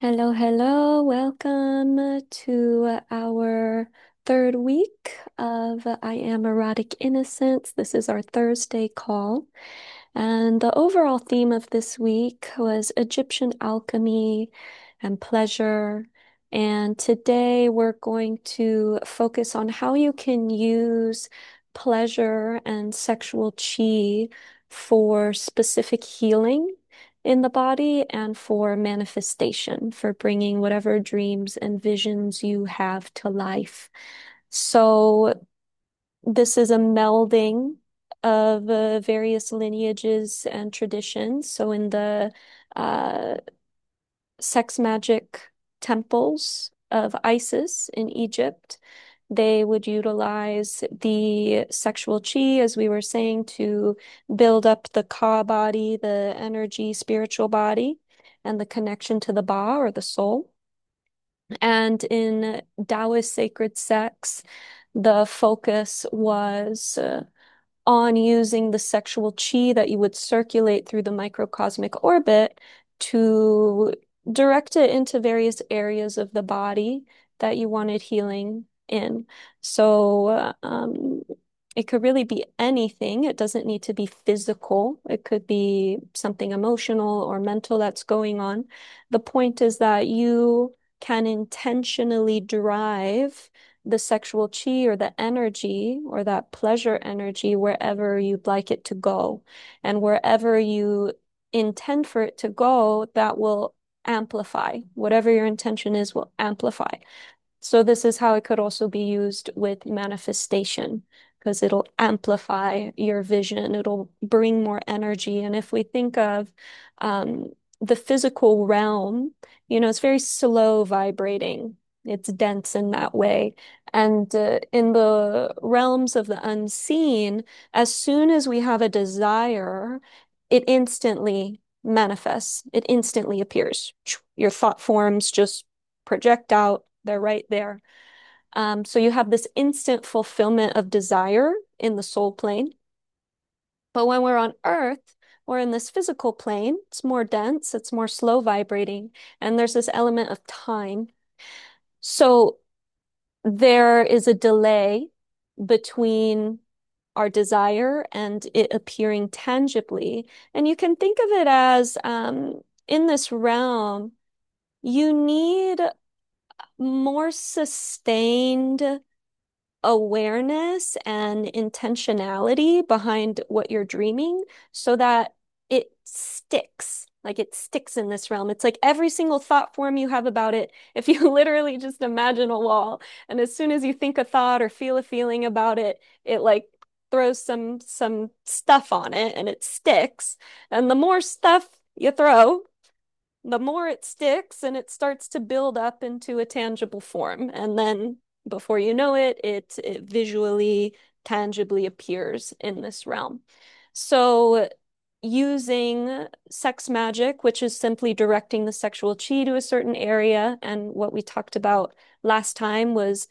Hello, hello. Welcome to our third week of I Am Erotic Innocence. This is our Thursday call. And the overall theme of this week was Egyptian alchemy and pleasure. And today we're going to focus on how you can use pleasure and sexual chi for specific healing in the body and for manifestation, for bringing whatever dreams and visions you have to life. So, this is a melding of various lineages and traditions. So, in the uh, sex magic temples of Isis in Egypt, they would utilize the sexual chi, as we were saying, to build up the Ka body, the energy, spiritual body, and the connection to the Ba or the soul. And in Taoist sacred sex, the focus was on using the sexual chi that you would circulate through the microcosmic orbit to direct it into various areas of the body that you wanted healing in. So, it could really be anything. It doesn't need to be physical. It could be something emotional or mental that's going on. The point is that you can intentionally drive the sexual chi or the energy or that pleasure energy wherever you'd like it to go. And wherever you intend for it to go, that will amplify. Whatever your intention is, will amplify. So this is how it could also be used with manifestation because it'll amplify your vision. It'll bring more energy. And if we think of um, the physical realm, it's very slow vibrating. It's dense in that way. And in the realms of the unseen, as soon as we have a desire, it instantly manifests. It instantly appears. Your thought forms just project out. They're right there. So you have this instant fulfillment of desire in the soul plane. But when we're on Earth, we're in this physical plane. It's more dense, it's more slow vibrating, and there's this element of time. So there is a delay between our desire and it appearing tangibly. And you can think of it as in this realm, you need more sustained awareness and intentionality behind what you're dreaming so that it sticks. Like it sticks in this realm. It's like every single thought form you have about it. If you literally just imagine a wall, and as soon as you think a thought or feel a feeling about it, it like throws some stuff on it and it sticks. And the more stuff you throw, the more it sticks and it starts to build up into a tangible form. And then before you know it, it visually, tangibly appears in this realm. So using sex magic, which is simply directing the sexual chi to a certain area, and what we talked about last time was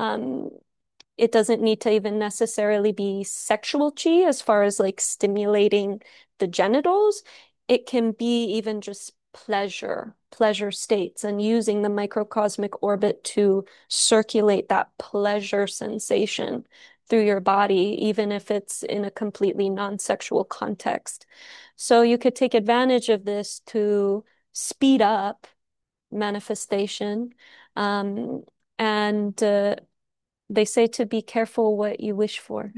it doesn't need to even necessarily be sexual chi as far as like stimulating the genitals. It can be even just pleasure states, and using the microcosmic orbit to circulate that pleasure sensation through your body, even if it's in a completely non-sexual context. So you could take advantage of this to speed up manifestation. Um, and they say to be careful what you wish for.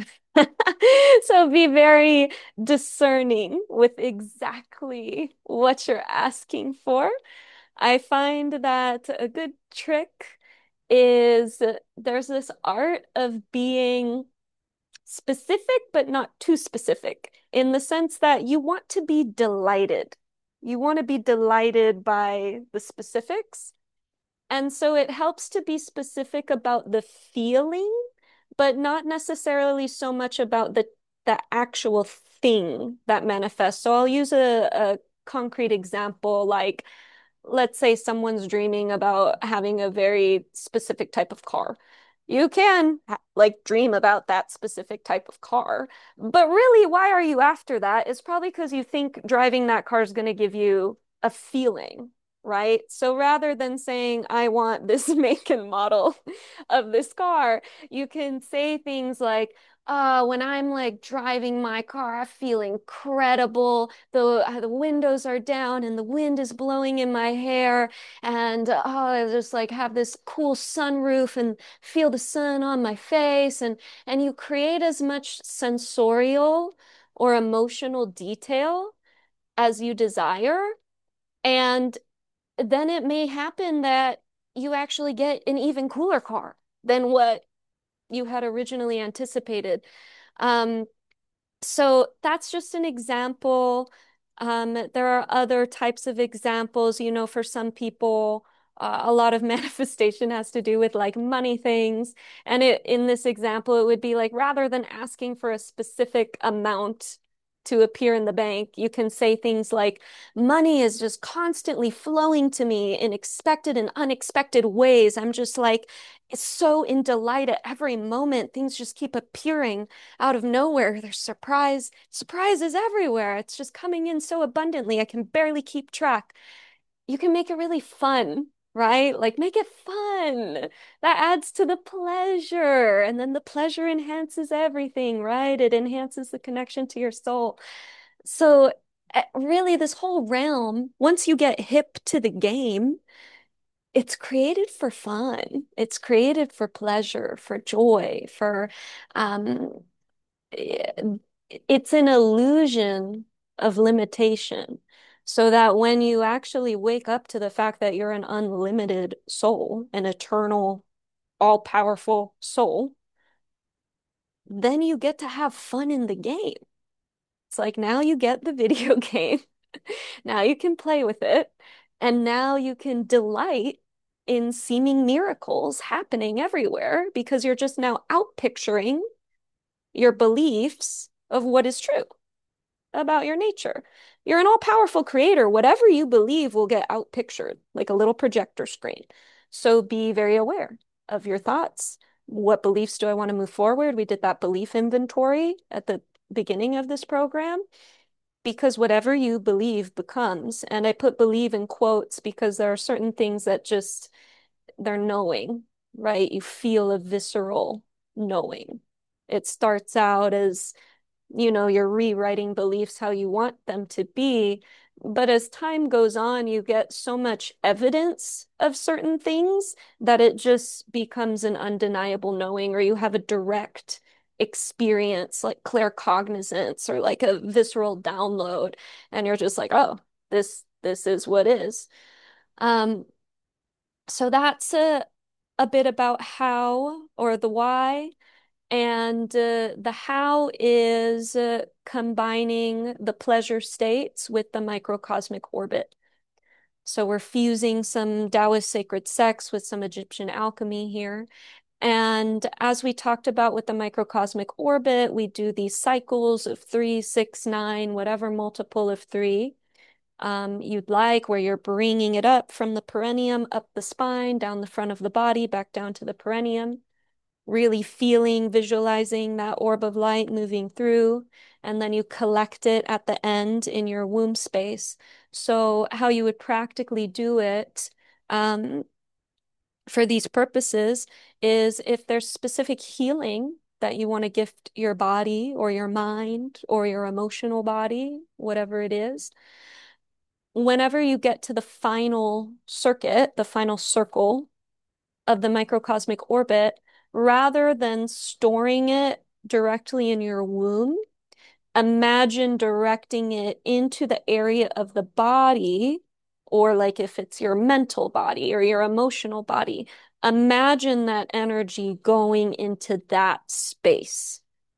So be very discerning with exactly what you're asking for. I find that a good trick is there's this art of being specific, but not too specific, in the sense that you want to be delighted. You want to be delighted by the specifics. And so it helps to be specific about the feeling, but not necessarily so much about the actual thing that manifests. So I'll use a concrete example, like let's say someone's dreaming about having a very specific type of car. You can like dream about that specific type of car, but really, why are you after that? It's probably because you think driving that car is going to give you a feeling. right? So rather than saying, I want this make and model of this car, you can say things like, when I'm like driving my car, I feel incredible. The windows are down and the wind is blowing in my hair, and I just like have this cool sunroof and feel the sun on my face, and you create as much sensorial or emotional detail as you desire. And then it may happen that you actually get an even cooler car than what you had originally anticipated. Um, so that's just an example. There are other types of examples. For some people, a lot of manifestation has to do with like money things. And in this example, it would be like rather than asking for a specific amount to appear in the bank, you can say things like, money is just constantly flowing to me in expected and unexpected ways. I'm just like, so in delight at every moment. Things just keep appearing out of nowhere. There's surprises everywhere. It's just coming in so abundantly. I can barely keep track. You can make it really fun, right? Like make it fun. That adds to the pleasure. And then the pleasure enhances everything, right? It enhances the connection to your soul. So, really, this whole realm, once you get hip to the game, it's created for fun. It's created for pleasure, for joy, for um, it's an illusion of limitation. So that when you actually wake up to the fact that you're an unlimited soul, an eternal, all-powerful soul, then you get to have fun in the game. It's like now you get the video game. Now you can play with it. And now you can delight in seeming miracles happening everywhere because you're just now out picturing your beliefs of what is true about your nature. You're an all-powerful creator. Whatever you believe will get outpictured like a little projector screen. So be very aware of your thoughts. What beliefs do I want to move forward? We did that belief inventory at the beginning of this program because whatever you believe becomes. And I put believe in quotes because there are certain things that just they're knowing, right? You feel a visceral knowing. It starts out as you're rewriting beliefs how you want them to be. But as time goes on, you get so much evidence of certain things that it just becomes an undeniable knowing, or you have a direct experience like claircognizance or like a visceral download, and you're just like, oh, this is what is. Um, so that's a bit about how or the why. And the how is combining the pleasure states with the microcosmic orbit. So we're fusing some Taoist sacred sex with some Egyptian alchemy here. And as we talked about with the microcosmic orbit, we do these cycles of 3, 6, 9, whatever multiple of three you'd like, where you're bringing it up from the perineum, up the spine, down the front of the body, back down to the perineum, really feeling, visualizing that orb of light moving through, and then you collect it at the end in your womb space. So, how you would practically do it um, for these purposes is if there's specific healing that you want to gift your body or your mind or your emotional body, whatever it is, whenever you get to the final circuit, the final circle of the microcosmic orbit, rather than storing it directly in your womb, imagine directing it into the area of the body, or like if it's your mental body or your emotional body, imagine that energy going into that space,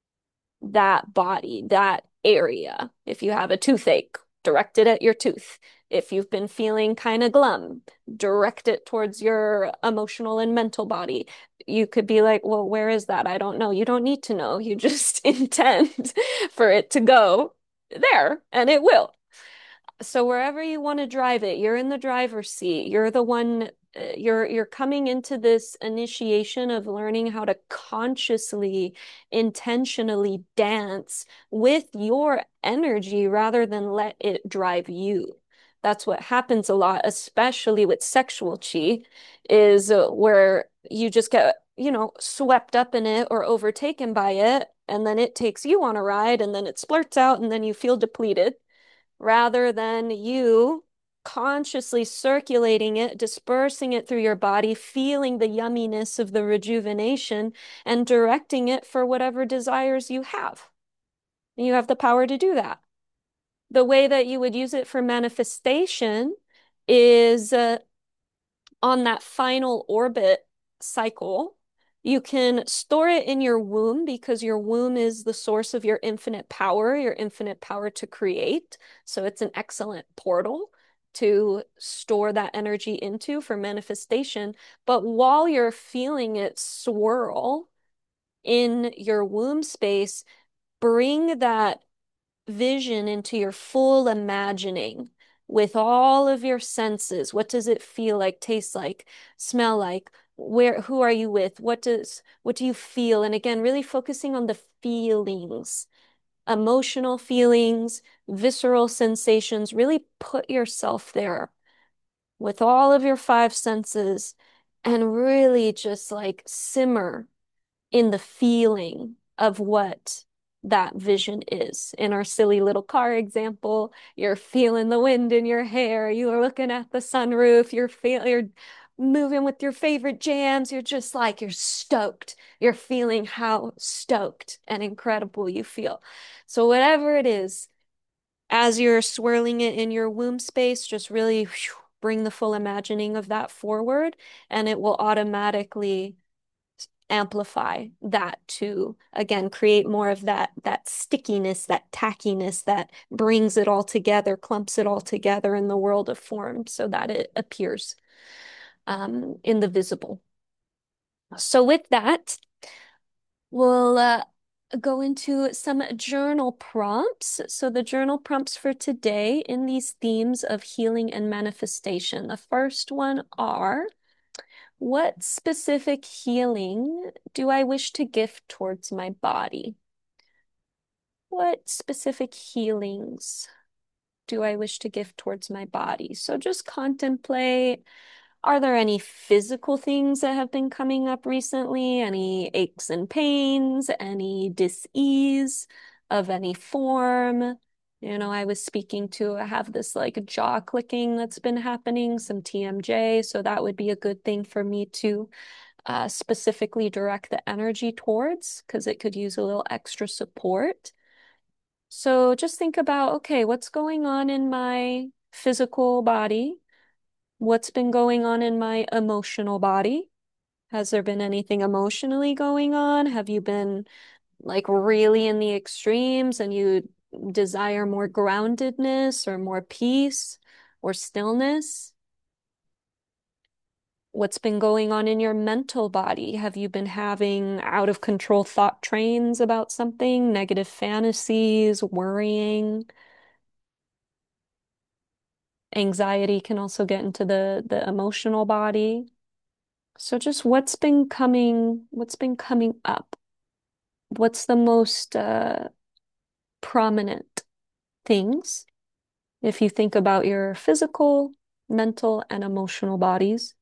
that body, that area. If you have a toothache, direct it at your tooth. If you've been feeling kind of glum, direct it towards your emotional and mental body. You could be like, well, where is that? I don't know. You don't need to know. You just intend for it to go there, and it will. So wherever you want to drive it, you're in the driver's seat. You're the one, you're coming into this initiation of learning how to consciously, intentionally dance with your energy rather than let it drive you. That's what happens a lot, especially with sexual chi, is where you just get, swept up in it or overtaken by it, and then it takes you on a ride, and then it splurts out, and then you feel depleted, rather than you consciously circulating it, dispersing it through your body, feeling the yumminess of the rejuvenation, and directing it for whatever desires you have. And you have the power to do that. The way that you would use it for manifestation is on that final orbit cycle. You can store it in your womb because your womb is the source of your infinite power to create. So it's an excellent portal to store that energy into for manifestation. But while you're feeling it swirl in your womb space, bring that vision into your full imagining with all of your senses. What does it feel like, taste like, smell like? Who are you with? What do you feel? And again, really focusing on the feelings, emotional feelings, visceral sensations. Really put yourself there with all of your five senses and really just like simmer in the feeling of what that vision is. In our silly little car example, you're feeling the wind in your hair, you're looking at the sunroof, you're moving with your favorite jams, you're stoked. You're feeling how stoked and incredible you feel. So whatever it is, as you're swirling it in your womb space, just really bring the full imagining of that forward, and it will automatically amplify that to again create more of that stickiness, that tackiness that brings it all together, clumps it all together in the world of form so that it appears in the visible. So with that, we'll go into some journal prompts. So the journal prompts for today in these themes of healing and manifestation. The first one are, what specific healing do I wish to gift towards my body? What specific healings do I wish to gift towards my body? So just contemplate, are there any physical things that have been coming up recently? Any aches and pains? Any dis-ease of any form? I was speaking to, I have this like jaw clicking that's been happening, some TMJ. So that would be a good thing for me to specifically direct the energy towards because it could use a little extra support. So just think about, okay, what's going on in my physical body? What's been going on in my emotional body? Has there been anything emotionally going on? Have you been like really in the extremes and you desire more groundedness or more peace or stillness? What's been going on in your mental body? Have you been having out of control thought trains about something, negative fantasies, worrying? Anxiety can also get into the emotional body. So just what's been coming up? What's the most prominent things if you think about your physical, mental, and emotional bodies?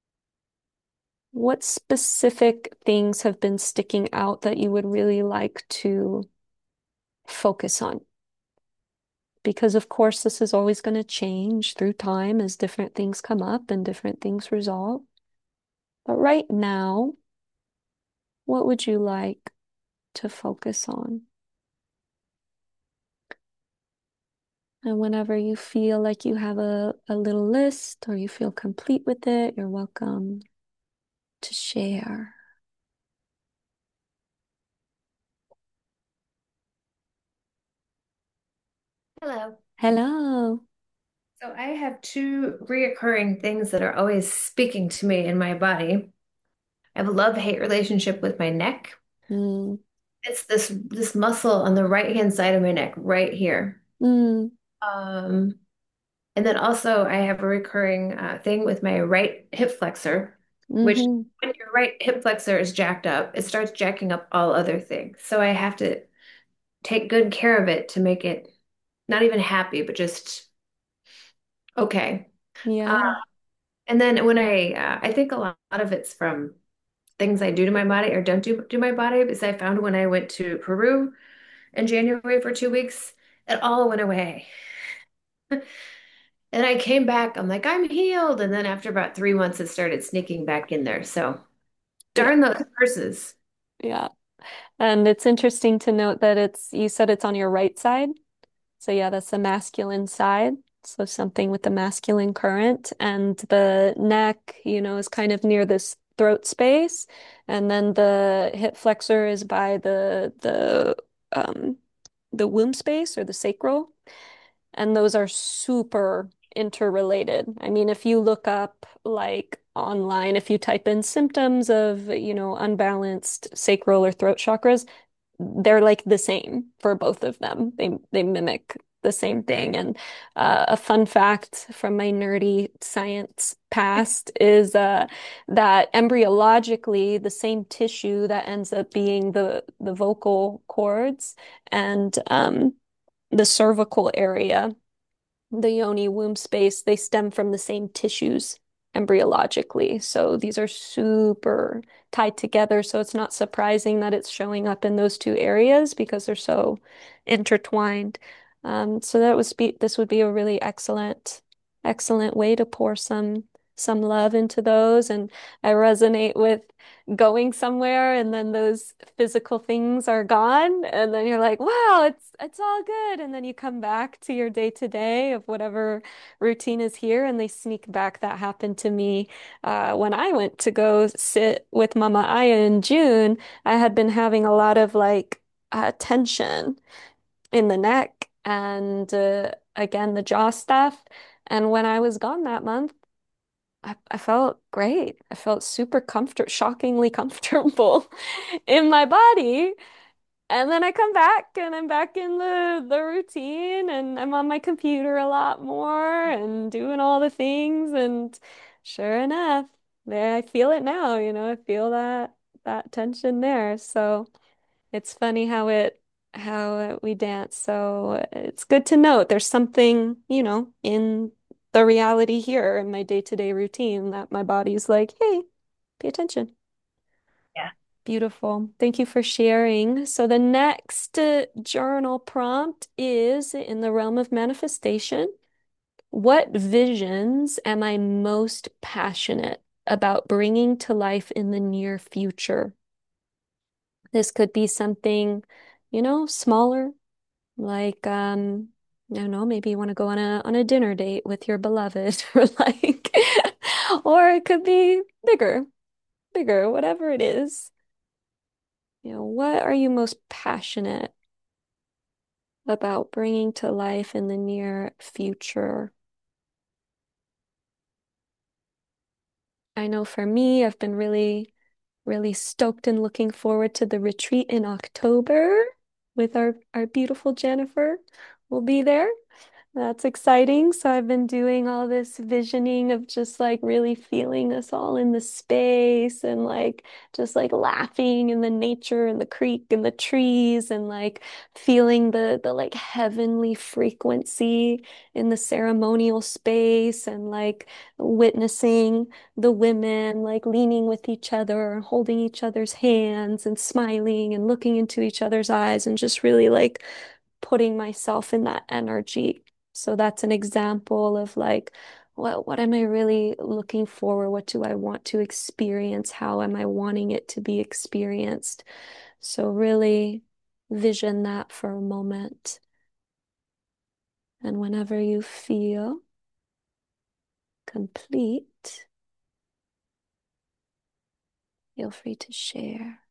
What specific things have been sticking out that you would really like to focus on? Because, of course, this is always going to change through time as different things come up and different things resolve. But right now, what would you like to focus on? And whenever you feel like you have a little list or you feel complete with it, you're welcome to share. Hello. Hello. So I have two reoccurring things that are always speaking to me in my body. I have a love-hate relationship with my neck. Mm, It's this muscle on the right-hand side of my neck, right here. mm, Um, and then also I have a recurring thing with my right hip flexor, which mm-hmm. when your right hip flexor is jacked up, it starts jacking up all other things. So I have to take good care of it to make it not even happy, but just Okay. Uh, Yeah. and then I think a lot of it's from things I do to my body or don't do to my body, because I found when I went to Peru in January for 2 weeks, it all went away. And I came back, I'm like, I'm healed. And then after about 3 months, it started sneaking back in there. So Yeah. darn those curses. Yeah. And it's interesting to note that you said it's on your right side. So yeah, that's the masculine side. So something with the masculine current and the neck, is kind of near this throat space. And then the hip flexor is by the womb space or the sacral. And those are super interrelated. I mean, if you look up like online, if you type in symptoms of, unbalanced sacral or throat chakras, they're like the same for both of them. They mimic the same thing. And a fun fact from my nerdy science past is that embryologically, the same tissue that ends up being the vocal cords and the cervical area, the yoni womb space, they stem from the same tissues embryologically. So these are super tied together. So it's not surprising that it's showing up in those two areas because they're so intertwined. So this would be a really excellent way to pour some love into those. And I resonate with going somewhere and then those physical things are gone and then you're like, wow, it's all good. And then you come back to your day to day of whatever routine is here and they sneak back. That happened to me when I went to go sit with Mama Aya in June. I had been having a lot of like tension in the neck and again the jaw stuff. And when I was gone that month, I felt great. I felt super shockingly comfortable in my body. And then I come back and I'm back in the routine and I'm on my computer a lot more and doing all the things. And sure enough, there I feel it now, I feel that tension there. So it's funny how we dance. So it's good to note there's something, in the reality here in my day-to-day routine that my body's like, hey, pay attention. Yeah. Beautiful. Thank you for sharing. So the next journal prompt is in the realm of manifestation. What visions am I most passionate about bringing to life in the near future? This could be something, smaller, like I don't know, maybe you want to go on a dinner date with your beloved or like or it could be bigger, whatever it is. What are you most passionate about bringing to life in the near future? I know for me, I've been really stoked and looking forward to the retreat in October with our beautiful Jennifer. We'll be there. That's exciting. So I've been doing all this visioning of just like really feeling us all in the space and like just like laughing in the nature and the creek and the trees and like feeling the like heavenly frequency in the ceremonial space and like witnessing the women like leaning with each other and holding each other's hands and smiling and looking into each other's eyes and just really like putting myself in that energy. So that's an example of like, what am I really looking for? What do I want to experience? How am I wanting it to be experienced? So really vision that for a moment. And whenever you feel complete, feel free to share.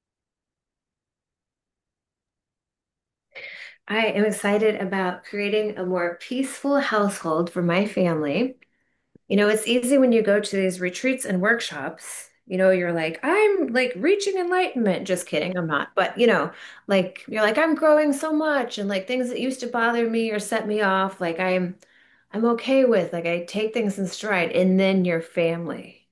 I am excited about creating a more peaceful household for my family. It's easy when you go to these retreats and workshops. You're like, I'm like reaching enlightenment. Just kidding, I'm not. But like you're like, I'm growing so much, and like things that used to bother me or set me off, like I'm okay with. Like I take things in stride, and then your family,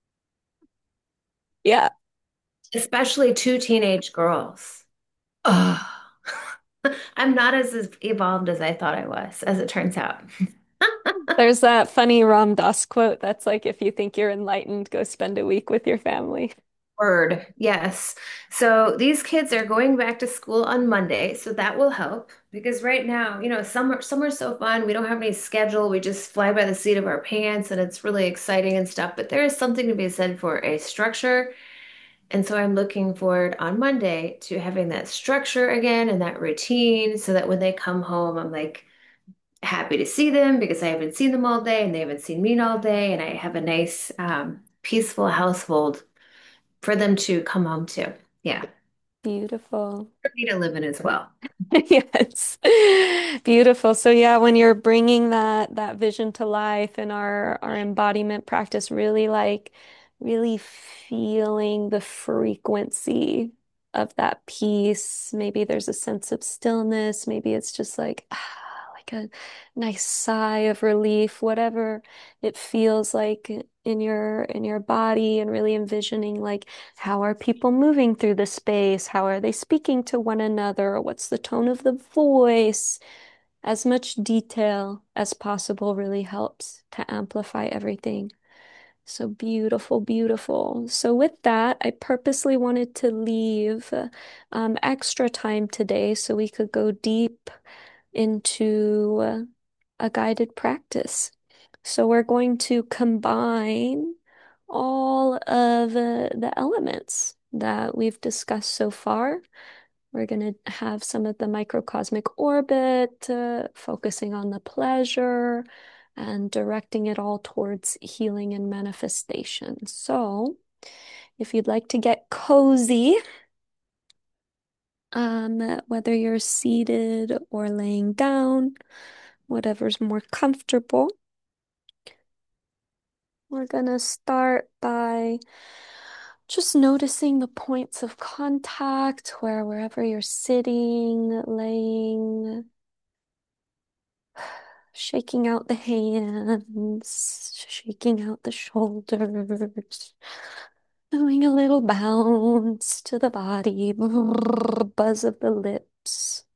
Yeah. especially two teenage girls. Oh, I'm not as evolved as I thought I was, as it turns out. There's that funny Ram Dass quote that's like, if you think you're enlightened, go spend a week with your family. Word, yes. So these kids are going back to school on Monday, so that will help because right now, summer's so fun. We don't have any schedule. We just fly by the seat of our pants and it's really exciting and stuff. But there is something to be said for a structure. And so I'm looking forward on Monday to having that structure again and that routine so that when they come home, I'm like happy to see them because I haven't seen them all day and they haven't seen me all day. And I have a nice, peaceful household for them to come home to. Yeah. Beautiful. For me to live in as well. Yes. Beautiful. So yeah, when you're bringing that vision to life and our embodiment practice, really feeling the frequency of that peace. Maybe there's a sense of stillness. Maybe it's just like a nice sigh of relief, whatever it feels like in your body, and really envisioning like, how are people moving through the space? How are they speaking to one another? What's the tone of the voice? As much detail as possible really helps to amplify everything. So beautiful, beautiful. So with that, I purposely wanted to leave extra time today so we could go deep into a guided practice. So we're going to combine all of the elements that we've discussed so far. We're going to have some of the microcosmic orbit, focusing on the pleasure and directing it all towards healing and manifestation. So, if you'd like to get cozy, whether you're seated or laying down, whatever's more comfortable, we're gonna start by just noticing the points of contact wherever you're sitting, laying, shaking out the hands, shaking out the shoulders, doing a little bounce to the body, buzz of the lips,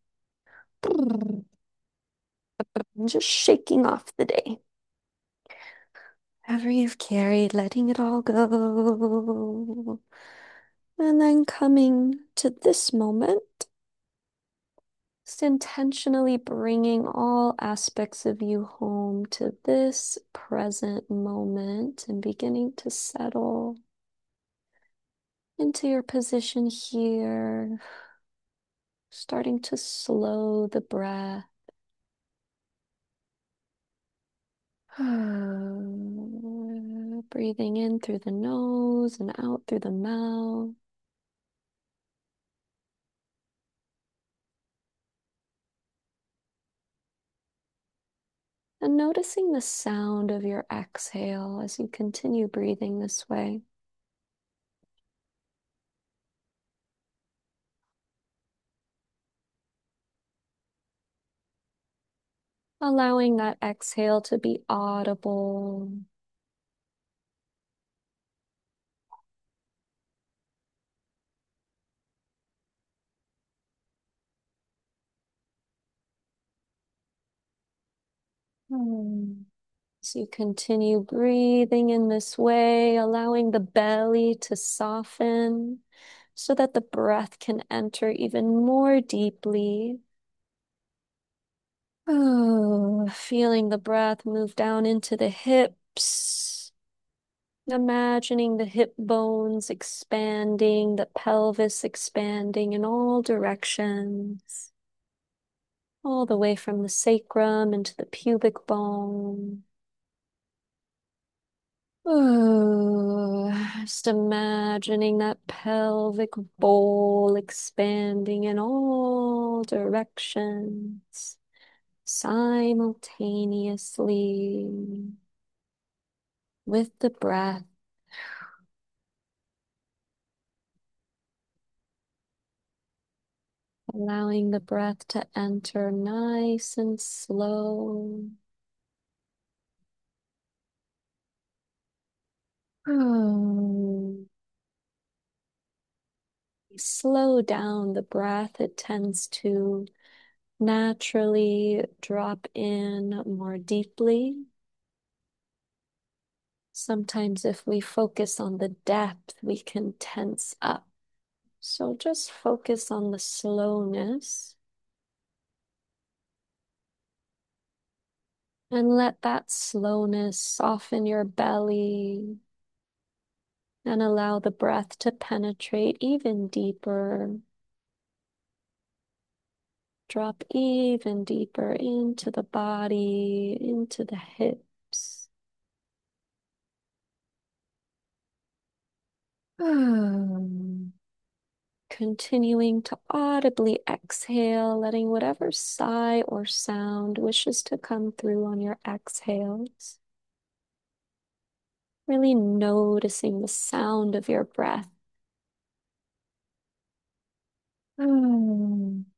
just shaking off the day. Whatever you've carried, letting it all go. And then coming to this moment, just intentionally bringing all aspects of you home to this present moment and beginning to settle into your position here, starting to slow the breath. Breathing in through the nose and out through the mouth. And noticing the sound of your exhale as you continue breathing this way. Allowing that exhale to be audible. So you continue breathing in this way, allowing the belly to soften so that the breath can enter even more deeply. Oh, feeling the breath move down into the hips, imagining the hip bones expanding, the pelvis expanding in all directions, all the way from the sacrum into the pubic bone. Oh, just imagining that pelvic bowl expanding in all directions simultaneously with the breath, allowing the breath to enter nice and slow. Oh, slow down the breath. It tends to naturally drop in more deeply. Sometimes, if we focus on the depth, we can tense up. So just focus on the slowness and let that slowness soften your belly and allow the breath to penetrate even deeper. Drop even deeper into the body, into the hips. Continuing to audibly exhale, letting whatever sigh or sound wishes to come through on your exhales. Really noticing the sound of your breath. Mm.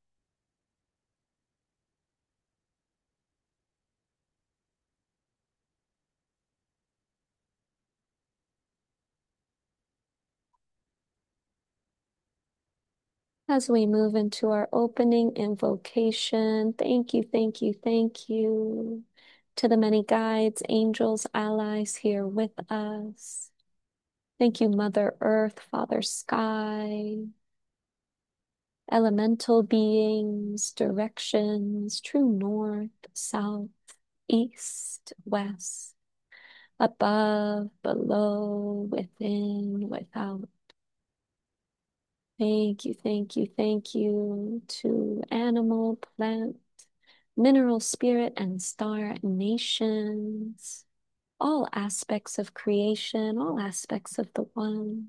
As we move into our opening invocation, thank you, thank you, thank you to the many guides, angels, allies here with us. Thank you, Mother Earth, Father Sky, elemental beings, directions, true north, south, east, west, above, below, within, without. Thank you, thank you, thank you to animal, plant, mineral, spirit, and star nations, all aspects of creation, all aspects of the one.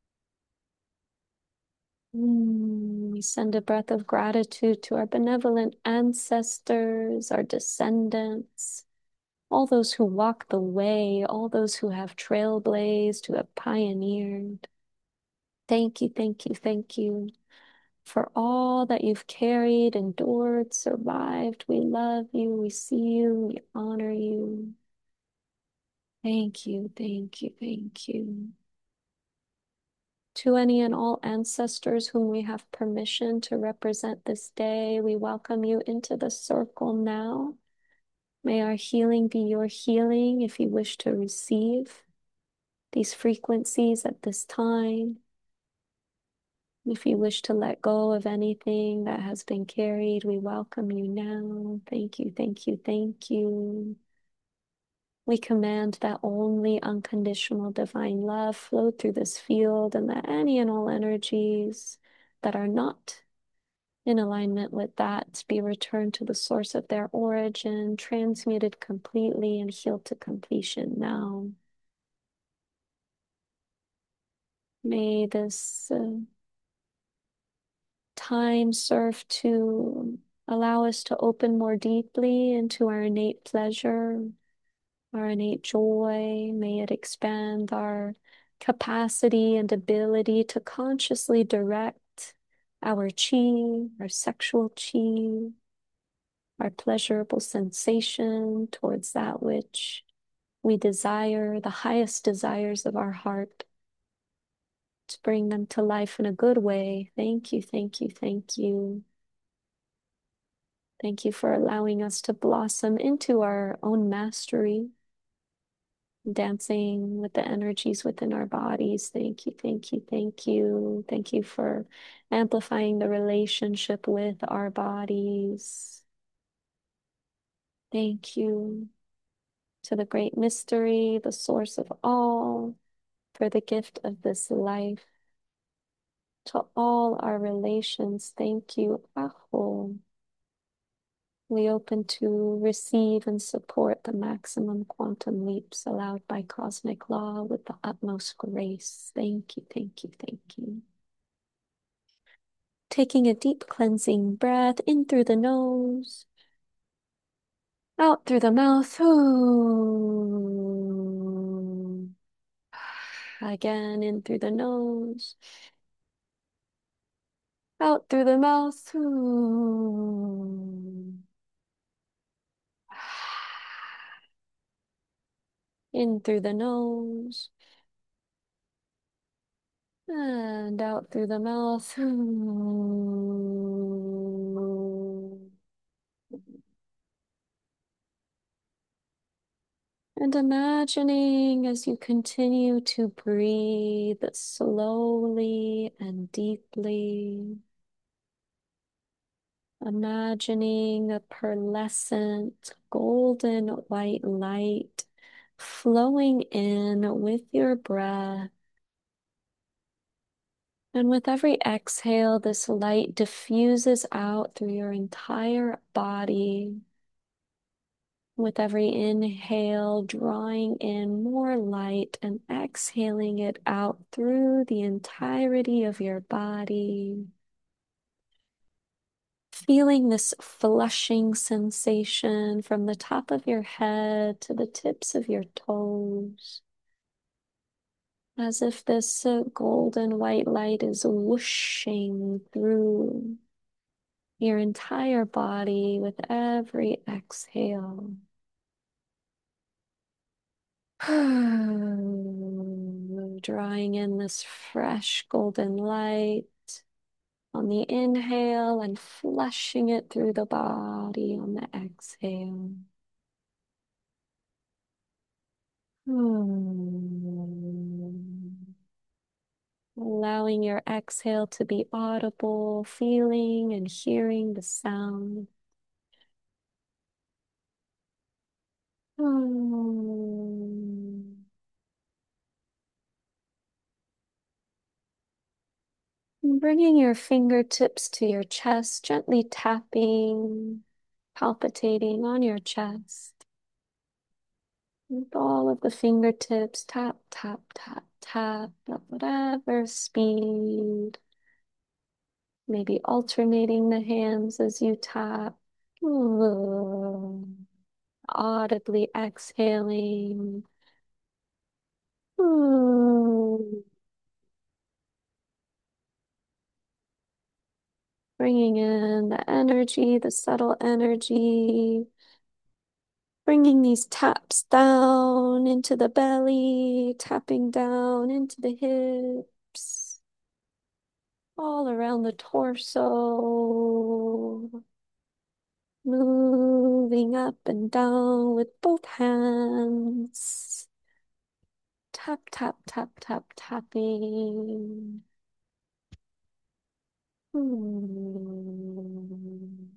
We send a breath of gratitude to our benevolent ancestors, our descendants, all those who walk the way, all those who have trailblazed, who have pioneered. Thank you, thank you, thank you for all that you've carried, endured, survived. We love you, we see you, we honor you. Thank you, thank you, thank you. To any and all ancestors whom we have permission to represent this day, we welcome you into the circle now. May our healing be your healing if you wish to receive these frequencies at this time. If you wish to let go of anything that has been carried, we welcome you now. Thank you, thank you, thank you. We command that only unconditional divine love flow through this field and that any and all energies that are not in alignment with that be returned to the source of their origin, transmuted completely and healed to completion now. May this time serve to allow us to open more deeply into our innate pleasure, our innate joy. May it expand our capacity and ability to consciously direct our chi, our sexual chi, our pleasurable sensation towards that which we desire, the highest desires of our heart, to bring them to life in a good way. Thank you, thank you, thank you. Thank you for allowing us to blossom into our own mastery, dancing with the energies within our bodies. Thank you, thank you, thank you. Thank you for amplifying the relationship with our bodies. Thank you to the great mystery, the source of all, for the gift of this life. To all our relations, thank you, Aho. We open to receive and support the maximum quantum leaps allowed by cosmic law with the utmost grace. Thank you, thank you, thank you. Taking a deep cleansing breath in through the nose, out through the mouth. Ooh. Again, in through the nose, out through the mouth. Ooh. In through the nose and out through the mouth. And imagining as you continue to breathe slowly and deeply, imagining a pearlescent golden white light flowing in with your breath. And with every exhale, this light diffuses out through your entire body. With every inhale, drawing in more light and exhaling it out through the entirety of your body. Feeling this flushing sensation from the top of your head to the tips of your toes, as if this golden white light is whooshing through your entire body with every exhale. Drawing in this fresh golden light on the inhale and flushing it through the body on the exhale. Allowing your exhale to be audible, feeling and hearing the sound. Bringing your fingertips to your chest, gently tapping, palpitating on your chest. With all of the fingertips, tap, tap, tap, tap, at whatever speed. Maybe alternating the hands as you tap. Audibly exhaling. Bringing in the energy, the subtle energy. Bringing these taps down into the belly, tapping down into the hips, all around the torso, moving up and down with both hands. Tap, tap, tap, tap, tapping. Hmm.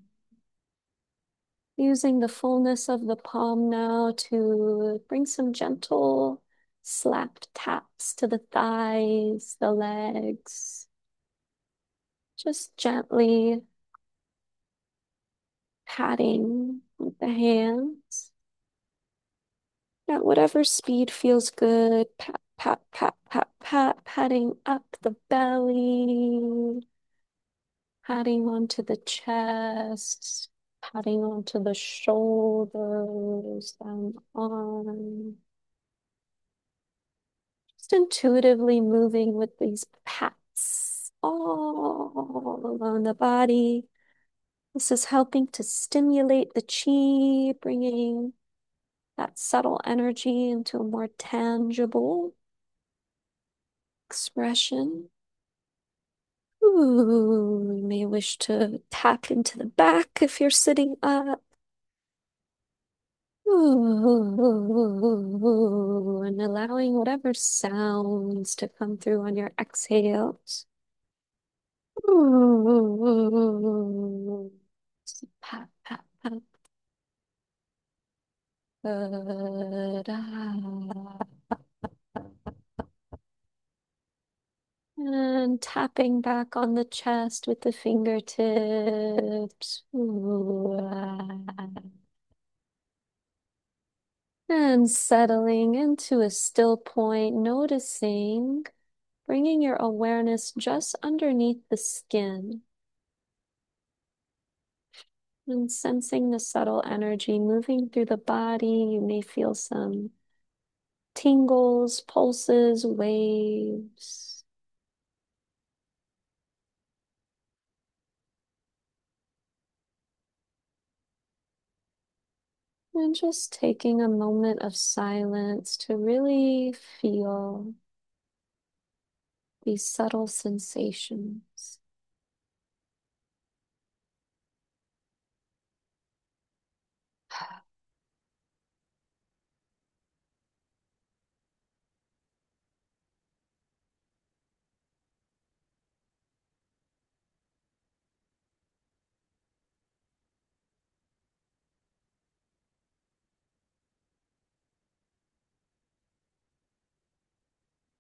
Using the fullness of the palm now to bring some gentle slapped taps to the thighs, the legs. Just gently patting with the hands at whatever speed feels good. Pat, pat, pat, pat, pat, patting up the belly, patting onto the chest, patting onto the shoulders and arms. Just intuitively moving with these pats all along the body. This is helping to stimulate the chi, bringing that subtle energy into a more tangible expression. Ooh, you may wish to tap into the back if you're sitting up. Ooh, and allowing whatever sounds to come through on your exhales. Ooh, pat, pat, pat. Good. And tapping back on the chest with the fingertips. Ooh, and settling into a still point, noticing, bringing your awareness just underneath the skin and sensing the subtle energy moving through the body. You may feel some tingles, pulses, waves. And just taking a moment of silence to really feel these subtle sensations.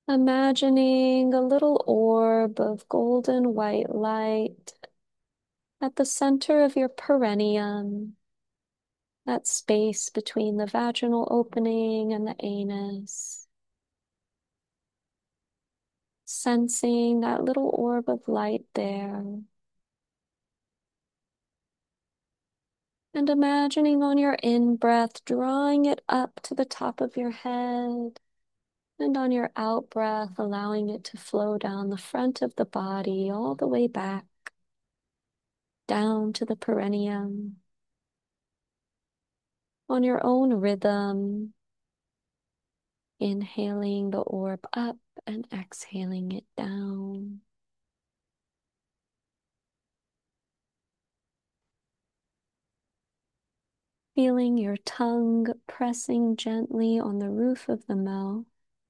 Imagining a little orb of golden white light at the center of your perineum, that space between the vaginal opening and the anus. Sensing that little orb of light there. And imagining on your in breath, drawing it up to the top of your head. And on your out breath, allowing it to flow down the front of the body, all the way back, down to the perineum. On your own rhythm, inhaling the orb up and exhaling it down. Feeling your tongue pressing gently on the roof of the mouth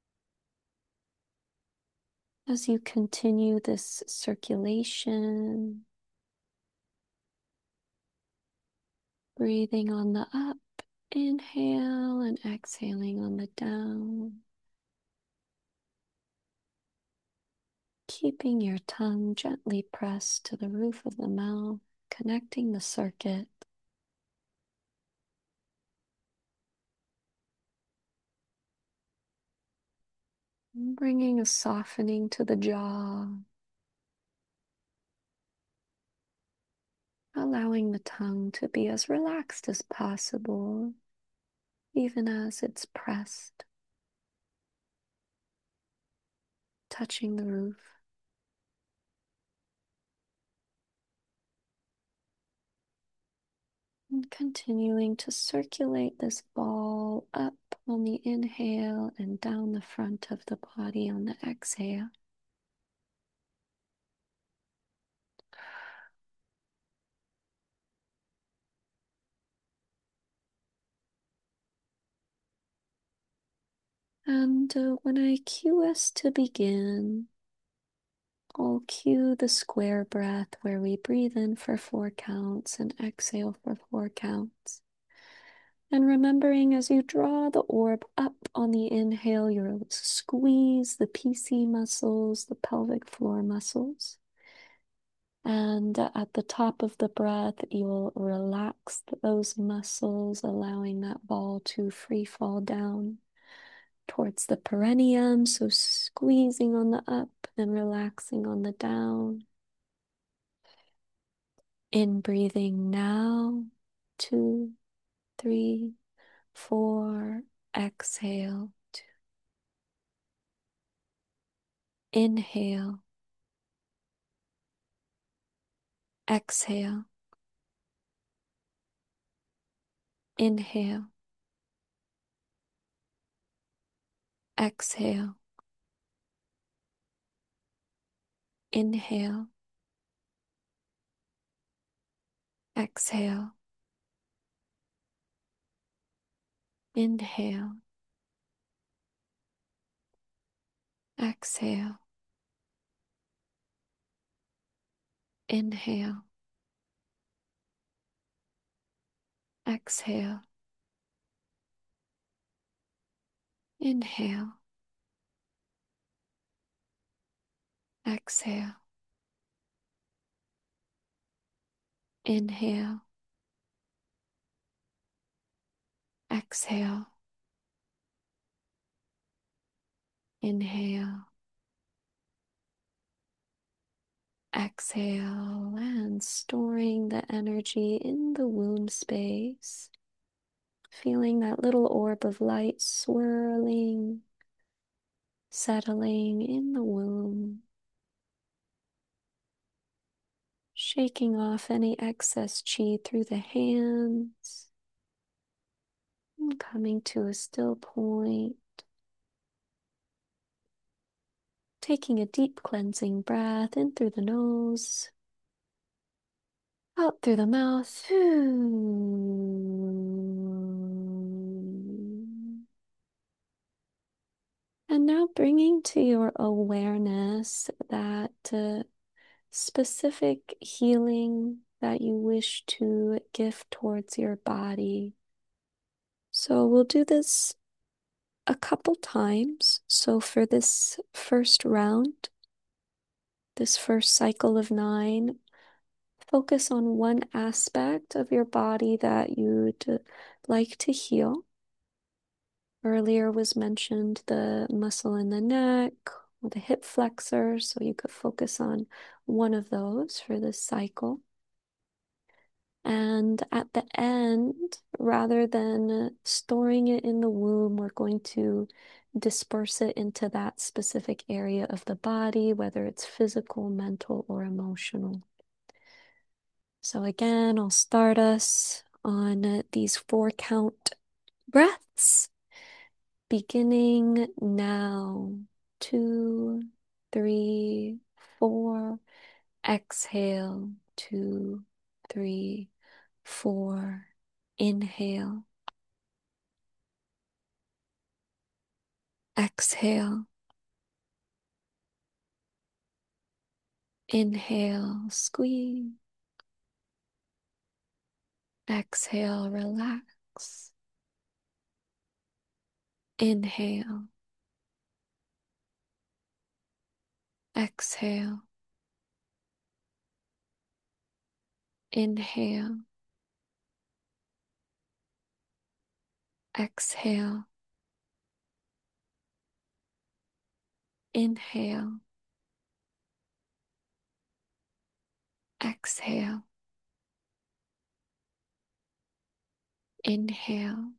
as you continue this circulation, breathing on the up, inhale, and exhaling on the down. Keeping your tongue gently pressed to the roof of the mouth, connecting the circuit. Bringing a softening to the jaw, allowing the tongue to be as relaxed as possible, even as it's pressed, touching the roof. And continuing to circulate this ball up on the inhale and down the front of the body on the exhale. And when I cue us to begin, I'll cue the square breath where we breathe in for 4 counts and exhale for 4 counts. And remembering as you draw the orb up on the inhale, you'll squeeze the PC muscles, the pelvic floor muscles. And at the top of the breath, you'll relax those muscles, allowing that ball to free fall down towards the perineum. So squeezing on the up and relaxing on the down. In breathing now, 2, 3, 4, exhale, 2. Inhale, exhale, inhale, exhale, inhale, exhale, inhale, exhale, inhale, exhale, inhale, exhale, inhale, exhale, inhale, exhale, and storing the energy in the womb space. Feeling that little orb of light swirling, settling in the womb. Shaking off any excess chi through the hands. And coming to a still point. Taking a deep cleansing breath in through the nose. Out through the mouth. And now bringing to your awareness that specific healing that you wish to gift towards your body. So we'll do this a couple times. So for this first round, this first cycle of 9, focus on one aspect of your body that you'd like to heal. Earlier was mentioned the muscle in the neck or the hip flexor, so you could focus on one of those for this cycle. And at the end, rather than storing it in the womb, we're going to disperse it into that specific area of the body, whether it's physical, mental, or emotional. So again, I'll start us on these 4 count breaths, beginning now. 2, 3, 4. Exhale. 2, 3, 4. Inhale. Exhale. Inhale. Squeeze. Exhale. Relax. Inhale. Exhale. Inhale. Exhale. Inhale. Exhale. Inhale.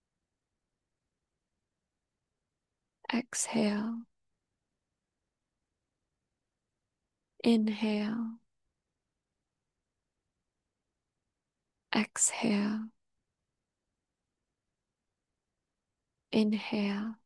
Exhale. Inhale. Exhale. Inhale.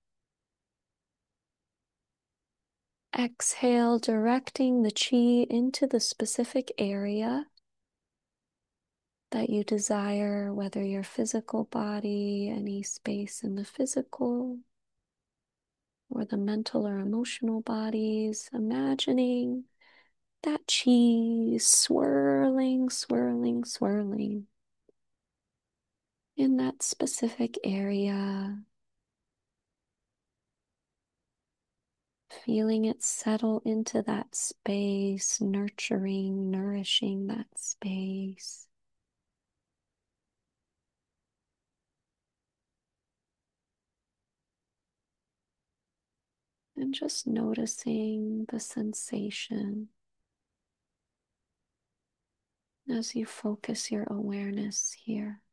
Exhale, directing the chi into the specific area that you desire, whether your physical body, any space in the physical, or the mental or emotional bodies, imagining that chi swirling, swirling, swirling in that specific area, feeling it settle into that space, nurturing, nourishing that space. And just noticing the sensation as you focus your awareness here.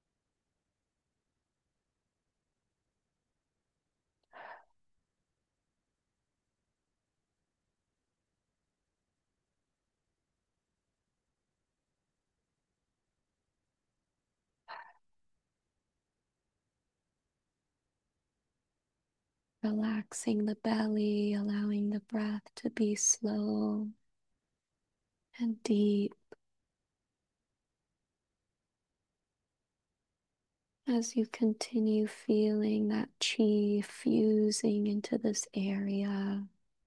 Relaxing the belly, allowing the breath to be slow and deep as you continue feeling that chi fusing into this area,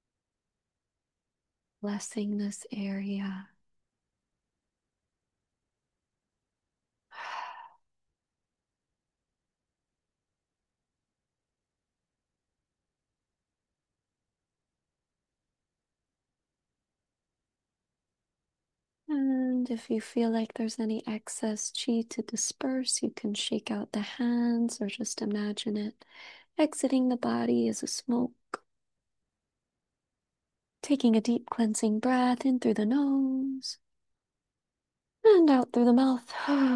blessing this area. And if you feel like there's any excess chi to disperse, you can shake out the hands or just imagine it exiting the body as a smoke. Taking a deep cleansing breath in through the nose and out through the mouth.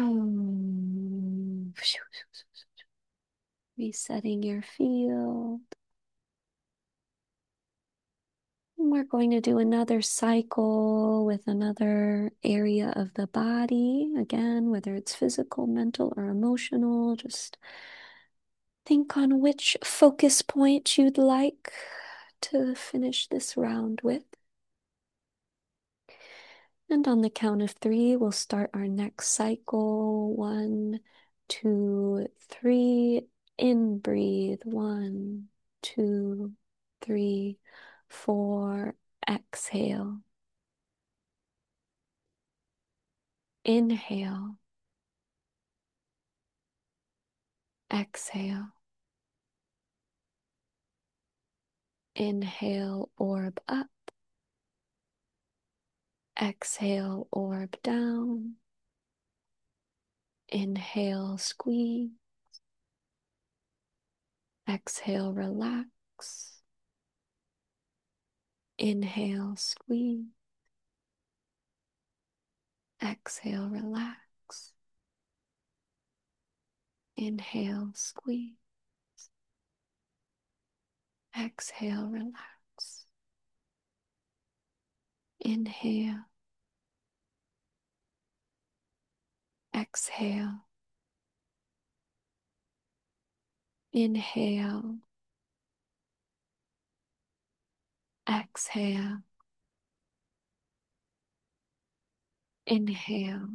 Resetting your field. We're going to do another cycle with another area of the body. Again, whether it's physical, mental, or emotional, just think on which focus point you'd like to finish this round with. And on the count of 3, we'll start our next cycle. 1, 2, 3. In, breathe. 1, 2, 3, 4. Exhale. Inhale. Exhale. Inhale, orb up. Exhale, orb down. Inhale, squeeze. Exhale, relax. Inhale, squeeze. Exhale, relax. Inhale, squeeze. Exhale, relax. Inhale, exhale, inhale, exhale, inhale,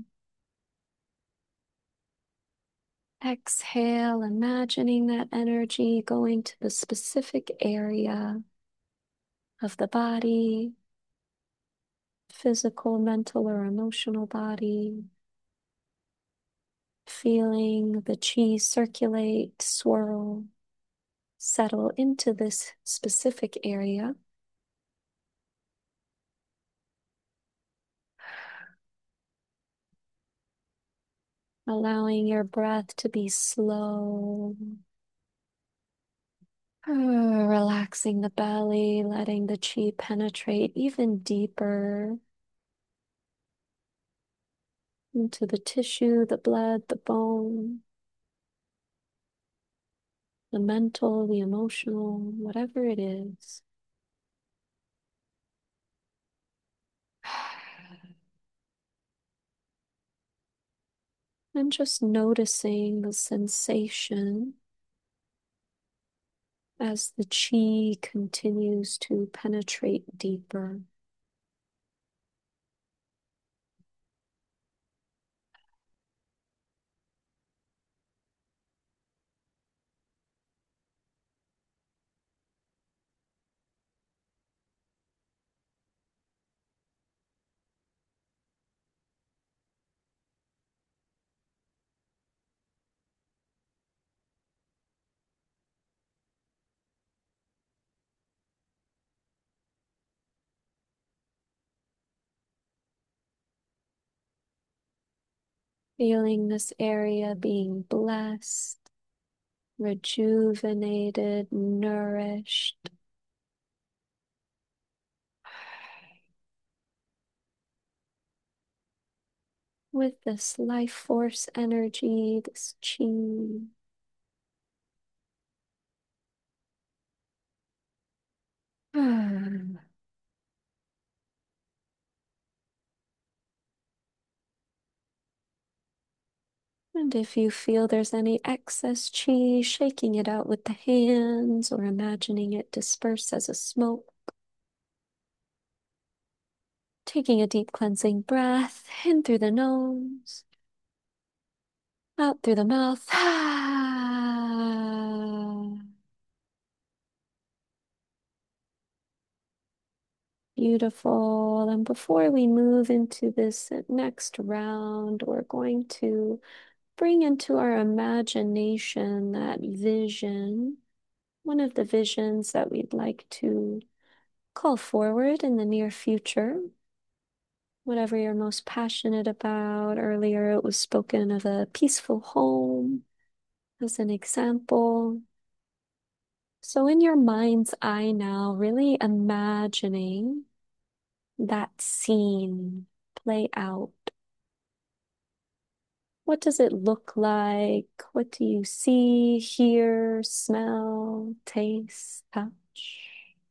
exhale, imagining that energy going to the specific area of the body, physical, mental, or emotional body, feeling the chi circulate, swirl, settle into this specific area. Allowing your breath to be slow, relaxing the belly, letting the chi penetrate even deeper into the tissue, the blood, the bone, the mental, the emotional, whatever it is. And just noticing the sensation as the chi continues to penetrate deeper. Feeling this area being blessed, rejuvenated, nourished. With this life force energy, this chi. And if you feel there's any excess chi, shaking it out with the hands or imagining it disperse as a smoke. Taking a deep cleansing breath in through the nose, out through the mouth. Beautiful. And before we move into this next round, we're going to bring into our imagination that vision, one of the visions that we'd like to call forward in the near future. Whatever you're most passionate about. Earlier, it was spoken of a peaceful home as an example. So, in your mind's eye now, really imagining that scene play out. What does it look like? What do you see, hear, smell, taste, touch?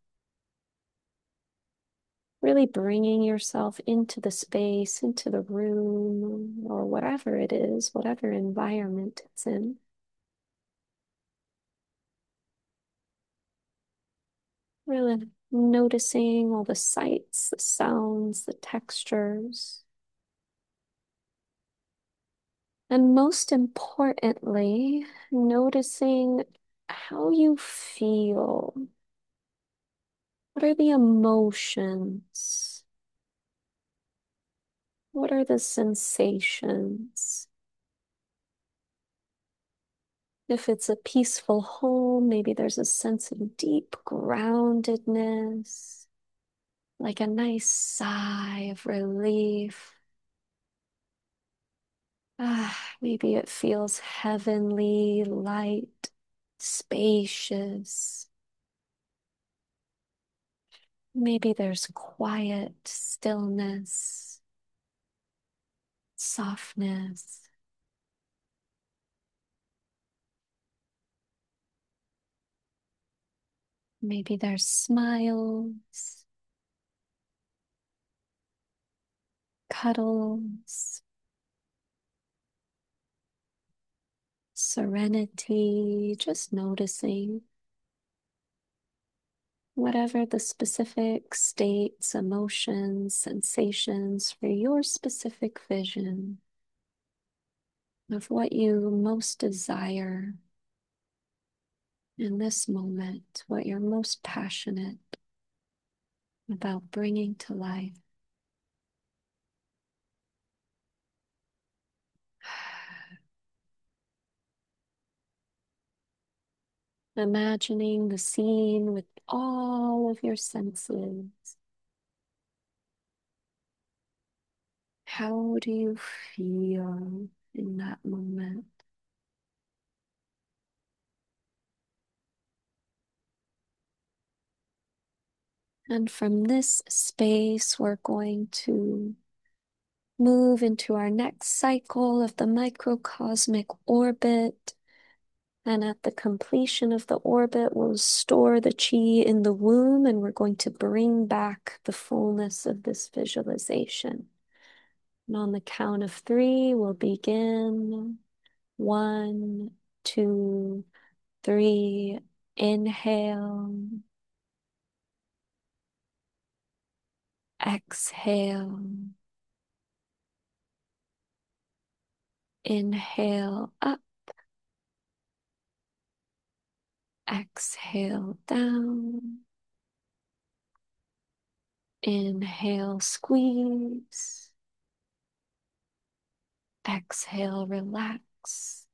Really bringing yourself into the space, into the room, or whatever it is, whatever environment it's in. Really noticing all the sights, the sounds, the textures. And most importantly, noticing how you feel. What are the emotions? What are the sensations? If it's a peaceful home, maybe there's a sense of deep groundedness, like a nice sigh of relief. Maybe it feels heavenly, light, spacious. Maybe there's quiet stillness, softness. Maybe there's smiles, cuddles, serenity, just noticing whatever the specific states, emotions, sensations for your specific vision of what you most desire in this moment, what you're most passionate about bringing to life. Imagining the scene with all of your senses. How do you feel in that moment? And from this space, we're going to move into our next cycle of the microcosmic orbit. And at the completion of the orbit, we'll store the chi in the womb and we're going to bring back the fullness of this visualization. And on the count of three, we'll begin. One, two, three. Inhale, exhale, inhale up, exhale down, inhale, squeeze, exhale, relax,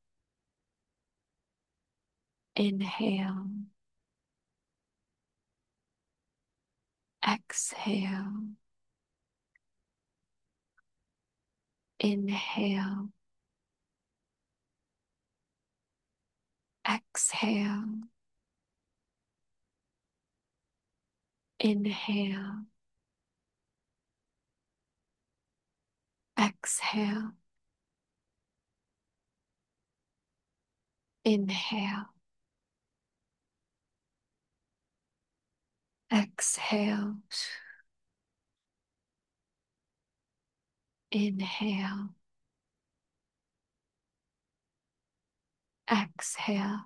inhale, exhale, inhale, exhale, inhale, exhale, inhale, exhale, inhale, exhale,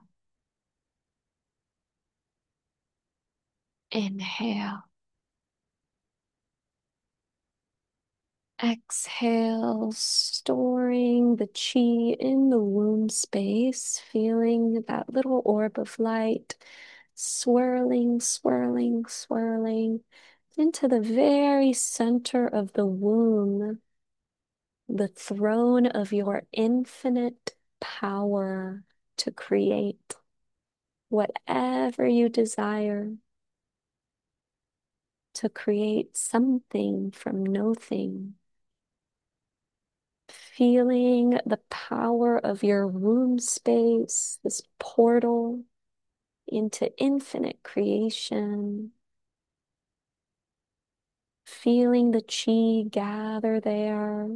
inhale, exhale, storing the chi in the womb space, feeling that little orb of light swirling, swirling, swirling into the very center of the womb, the throne of your infinite power to create whatever you desire, to create something from nothing. Feeling the power of your womb space, this portal into infinite creation. Feeling the chi gather there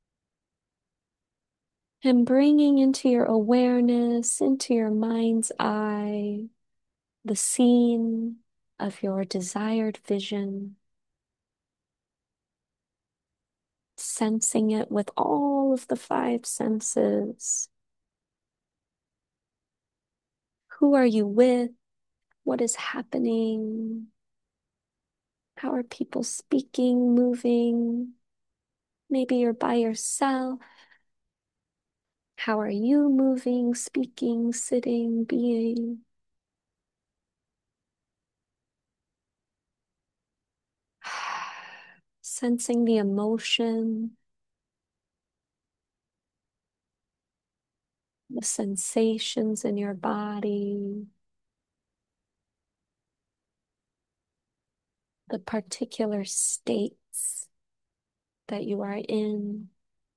and bringing into your awareness, into your mind's eye, the scene of your desired vision, sensing it with all of the five senses. Who are you with? What is happening? How are people speaking, moving? Maybe you're by yourself. How are you moving, speaking, sitting, being? Sensing the emotion, the sensations in your body, the particular states that you are in,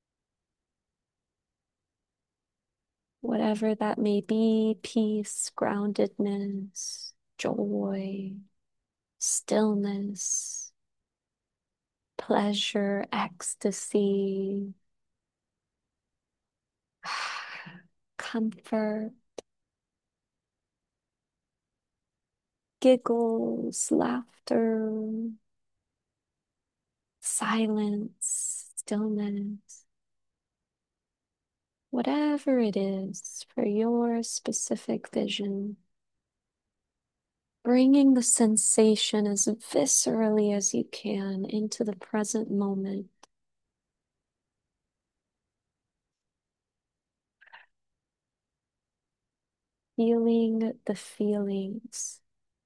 whatever that may be, peace, groundedness, joy, stillness, pleasure, ecstasy, comfort, giggles, laughter, silence, stillness, whatever it is for your specific vision, bringing the sensation as viscerally as you can into the present moment. Feeling the feelings,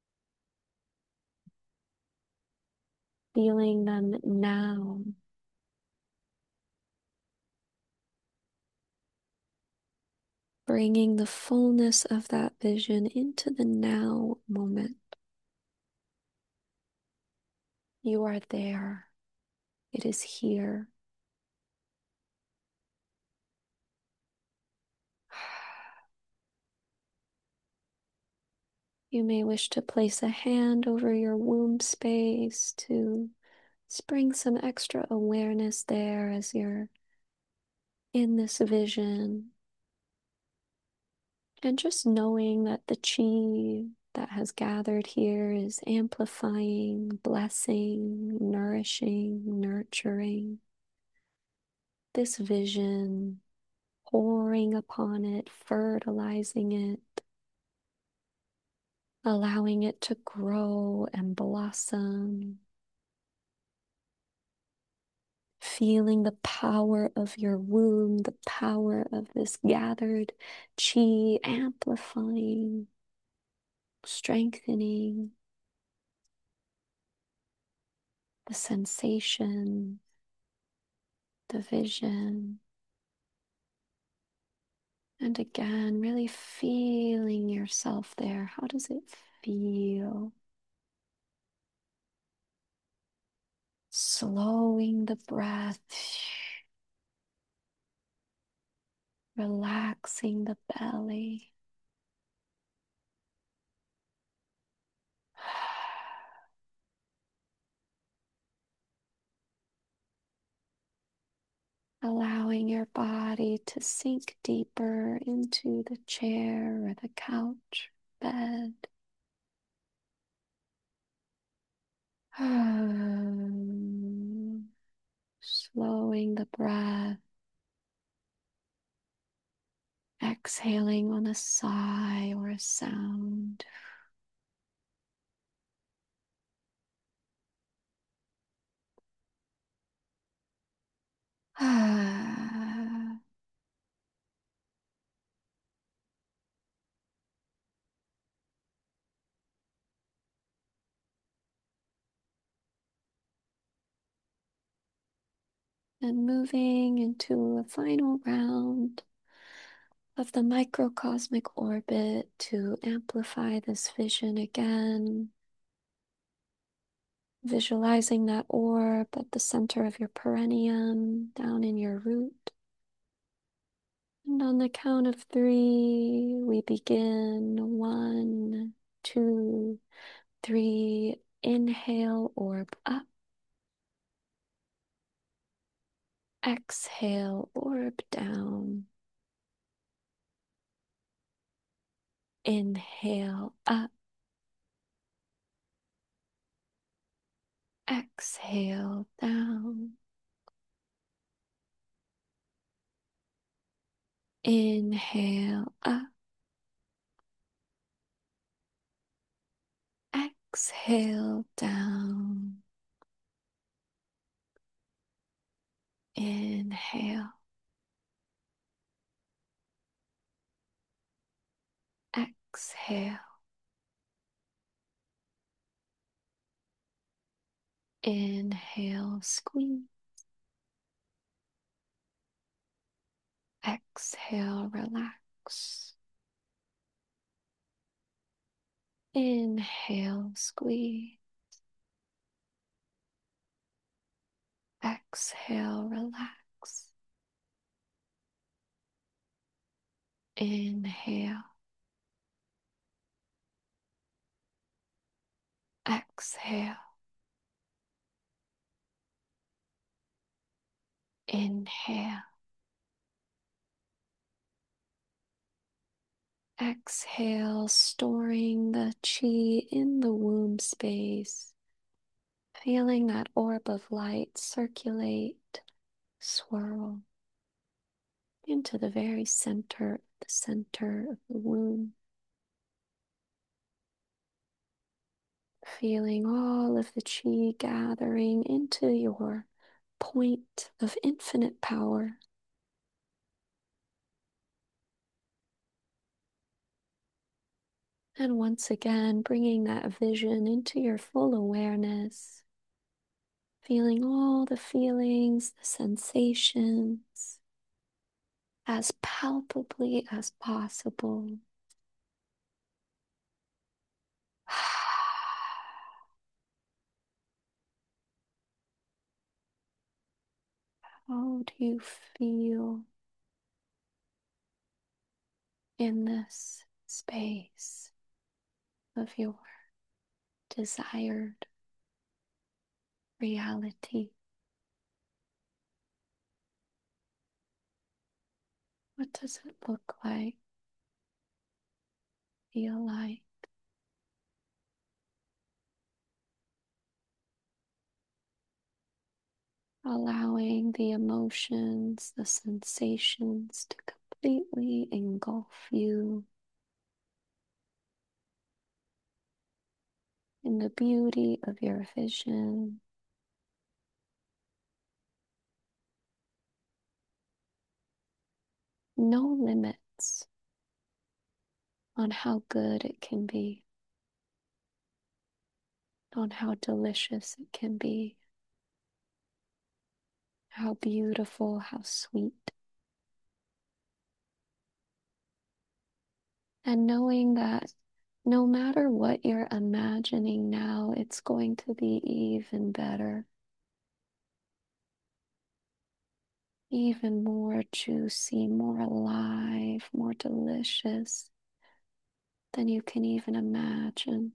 feeling them now. Bringing the fullness of that vision into the now moment. You are there. It is here. You may wish to place a hand over your womb space to bring some extra awareness there as you're in this vision. And just knowing that the chi that has gathered here is amplifying, blessing, nourishing, nurturing this vision, pouring upon it, fertilizing it, allowing it to grow and blossom, feeling the power of your womb, the power of this gathered chi amplifying, strengthening the sensation, the vision. And again, really feeling yourself there. How does it feel? Slowing the breath, relaxing the belly. Allowing your body to sink deeper into the chair or the couch, bed. Slowing the breath, exhaling on a sigh or a sound. And moving into a final round of the microcosmic orbit to amplify this vision again. Visualizing that orb at the center of your perineum, down in your root. And on the count of three, we begin. One, two, three. Inhale, orb up. Exhale, orb down. Inhale, up. Exhale, down. Inhale, up. Exhale, down. Inhale. Exhale. Inhale, squeeze. Exhale, relax. Inhale, squeeze. Exhale, relax. Inhale. Exhale. Inhale. Exhale, storing the chi in the womb space. Feeling that orb of light circulate, swirl into the very center of the womb. Feeling all of the chi gathering into your point of infinite power. And once again, bringing that vision into your full awareness, feeling all the feelings, the sensations as palpably as possible. How do you feel in this space of your desired reality? What does it look like, feel like? Allowing the emotions, the sensations to completely engulf you in the beauty of your vision. No limits on how good it can be, on how delicious it can be, how beautiful, how sweet. And knowing that no matter what you're imagining now, it's going to be even better, even more juicy, more alive, more delicious than you can even imagine.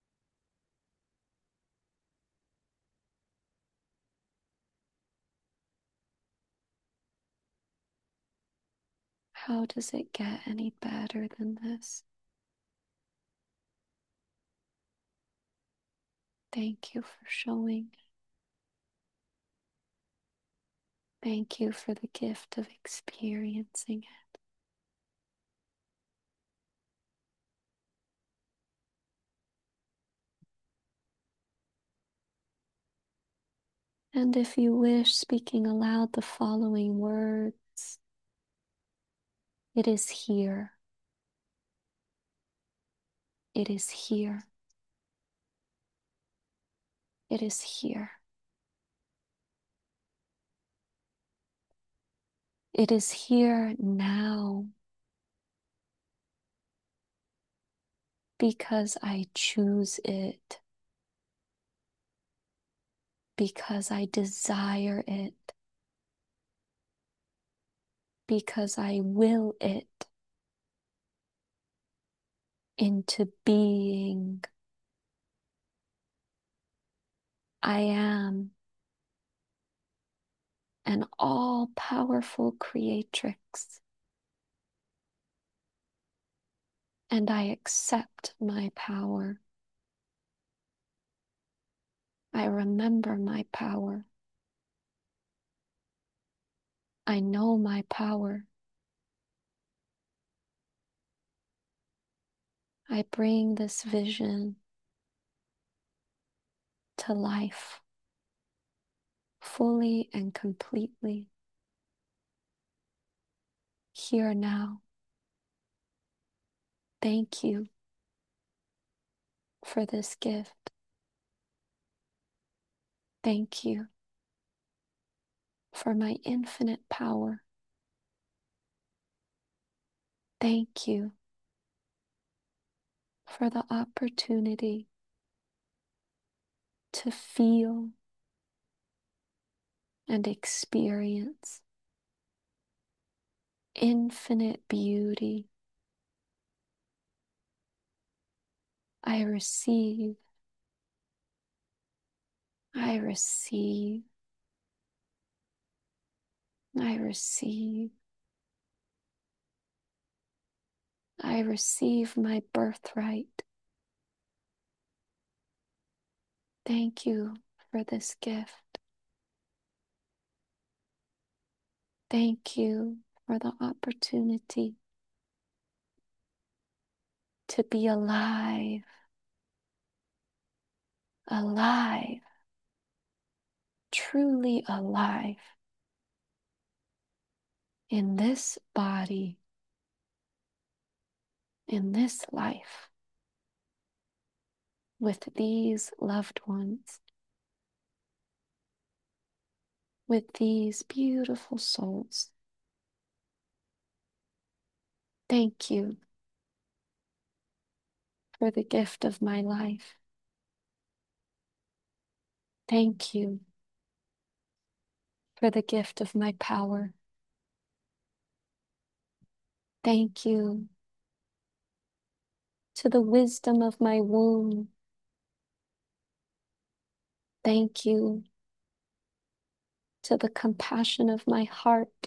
How does it get any better than this? Thank you for showing. Thank you for the gift of experiencing it. And if you wish, speaking aloud the following words: it is here. It is here. It is here. It is here now because I choose it, because I desire it, because I will it into being. I am an all-powerful creatrix, and I accept my power. I remember my power. I know my power. I bring this vision to life fully and completely here now. Thank you for this gift. Thank you for my infinite power. Thank you for the opportunity to feel and experience infinite beauty. I receive, I receive, I receive, I receive my birthright. Thank you for this gift. Thank you for the opportunity to be alive, alive, truly alive in this body, in this life, with these loved ones, with these beautiful souls. Thank you for the gift of my life. Thank you for the gift of my power. Thank you to the wisdom of my womb. Thank you to the compassion of my heart.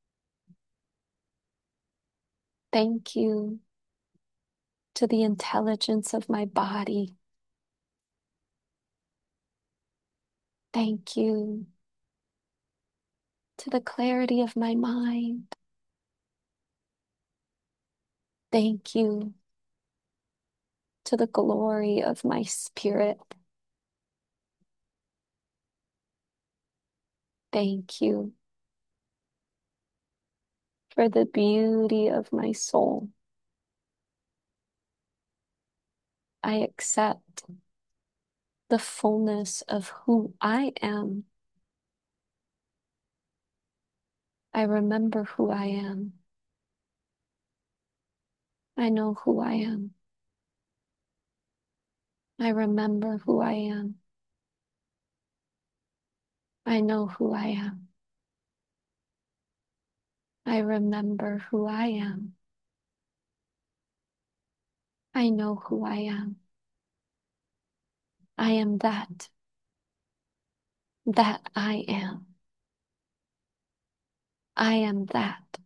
Thank you to the intelligence of my body. Thank you to the clarity of my mind. Thank you to the glory of my spirit. Thank you for the beauty of my soul. I accept the fullness of who I am. I remember who I am. I know who I am. I remember who I am. I know who I am. I remember who I am. I know who I am. I am that I am. I am that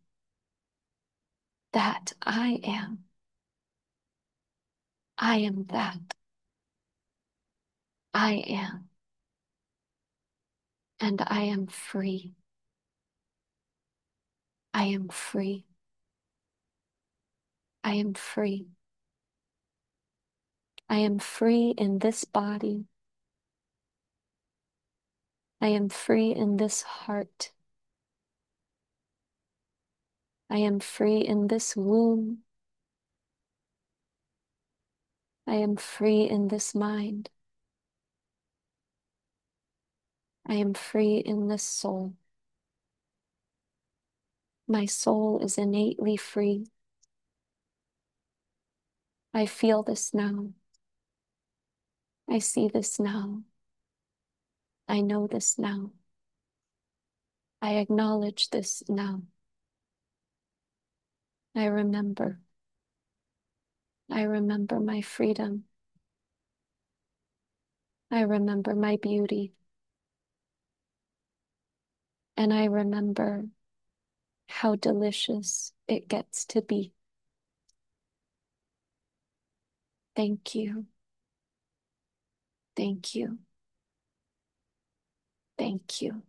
I am. I am that I am. And I am free. I am free. I am free. I am free in this body. I am free in this heart. I am free in this womb. I am free in this mind. I am free in this soul. My soul is innately free. I feel this now. I see this now. I know this now. I acknowledge this now. I remember. I remember my freedom. I remember my beauty. And I remember how delicious it gets to be. Thank you. Thank you. Thank you.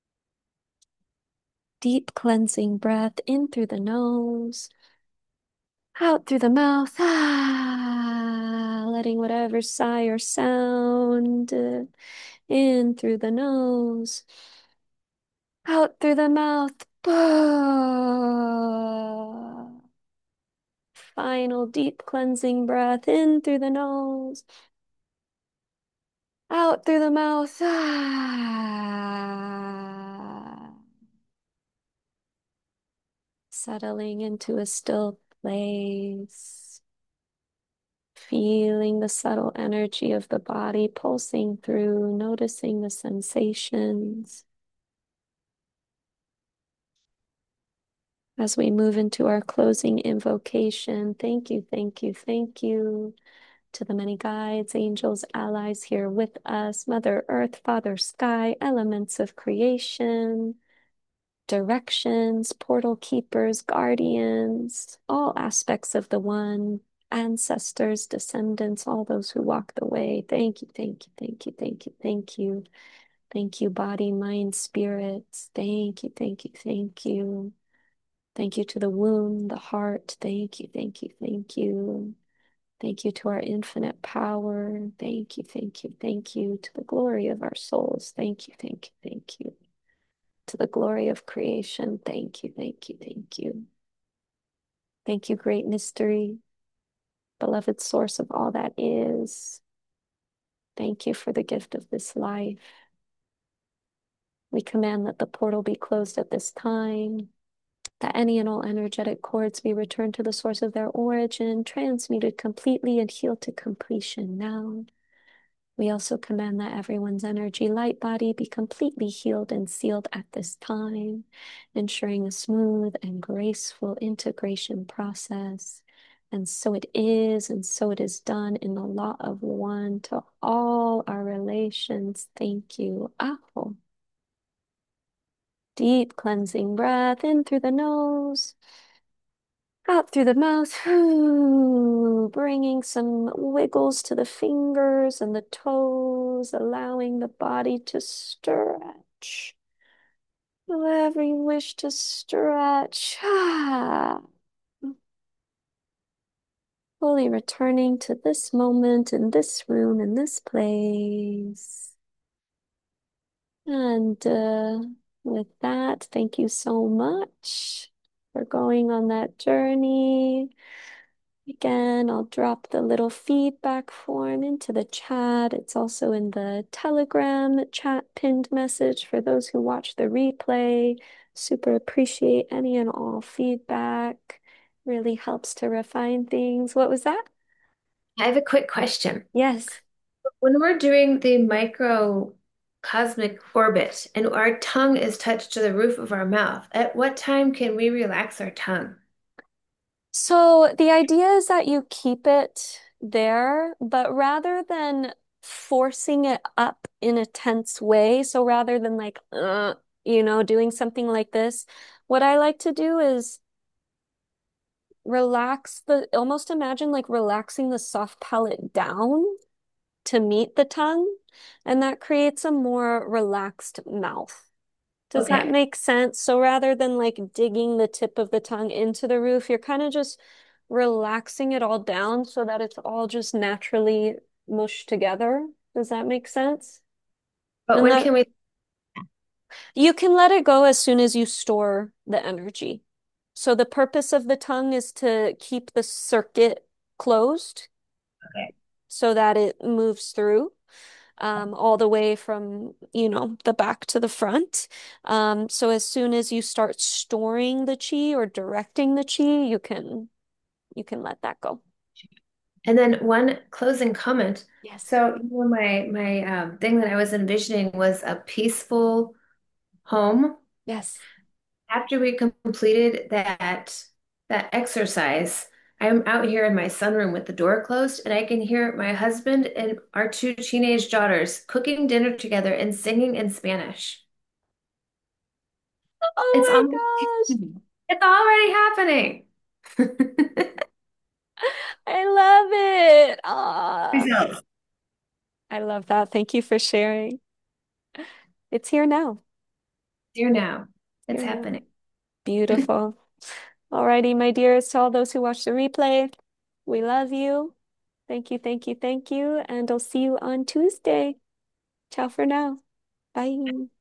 Deep cleansing breath in through the nose, out through the mouth. Letting whatever sigh or sound in through the nose, out through the mouth. Final deep cleansing breath in through the nose, out through the mouth. Settling into a still place. Feeling the subtle energy of the body pulsing through, noticing the sensations. As we move into our closing invocation, thank you, thank you, thank you to the many guides, angels, allies here with us, Mother Earth, Father Sky, elements of creation, directions, portal keepers, guardians, all aspects of the one, ancestors, descendants, all those who walk the way. Thank you, thank you, thank you, thank you, thank you. Thank you, body, mind, spirits. Thank you, thank you, thank you. Thank you to the womb, the heart. Thank you, thank you, thank you. Thank you to our infinite power. Thank you, thank you, thank you to the glory of our souls. Thank you, thank you, thank you to the glory of creation. Thank you, thank you, thank you. Thank you, great mystery, beloved source of all that is. Thank you for the gift of this life. We command that the portal be closed at this time, that any and all energetic cords be returned to the source of their origin, transmuted completely and healed to completion now. We also command that everyone's energy light body be completely healed and sealed at this time, ensuring a smooth and graceful integration process. And so it is, and so it is done in the law of one to all our relations. Thank you. Aho. Deep cleansing breath in through the nose, out through the mouth, bringing some wiggles to the fingers and the toes, allowing the body to stretch. Wherever you wish to stretch. Fully returning to this moment in this room, in this place. And with that, thank you so much for going on that journey. Again, I'll drop the little feedback form into the chat. It's also in the Telegram chat pinned message for those who watch the replay. Super appreciate any and all feedback. Really helps to refine things. What was that? I have a quick question. Yes. When we're doing the microcosmic orbit and our tongue is touched to the roof of our mouth, at what time can we relax our tongue? So the idea is that you keep it there, but rather than forcing it up in a tense way, so rather than like, doing something like this, what I like to do is almost imagine like relaxing the soft palate down to meet the tongue, and that creates a more relaxed mouth. Does that Okay. make sense? So rather than like digging the tip of the tongue into the roof, you're kind of just relaxing it all down so that it's all just naturally mushed together. Does that make sense? But And when that can we? you can let it go as soon as you store the energy. So the purpose of the tongue is to keep the circuit closed Okay. so that it moves through. All the way from, the back to the front. So as soon as you start storing the chi or directing the chi, you can let that go. And then one closing comment. Yes. So, my thing that I was envisioning was a peaceful home. Yes. After we completed that exercise, I'm out here in my sunroom with the door closed, and I can hear my husband and our two teenage daughters cooking dinner together and singing in Spanish. It's Oh almost, my gosh. it's already happening. I love it. Ah, Results. I love that. Thank you for sharing. It's here now. Here now. It's Here now. happening. Beautiful. Alrighty, my dears, to all those who watch the replay, we love you. Thank you, thank you, thank you. And I'll see you on Tuesday. Ciao for now. Bye.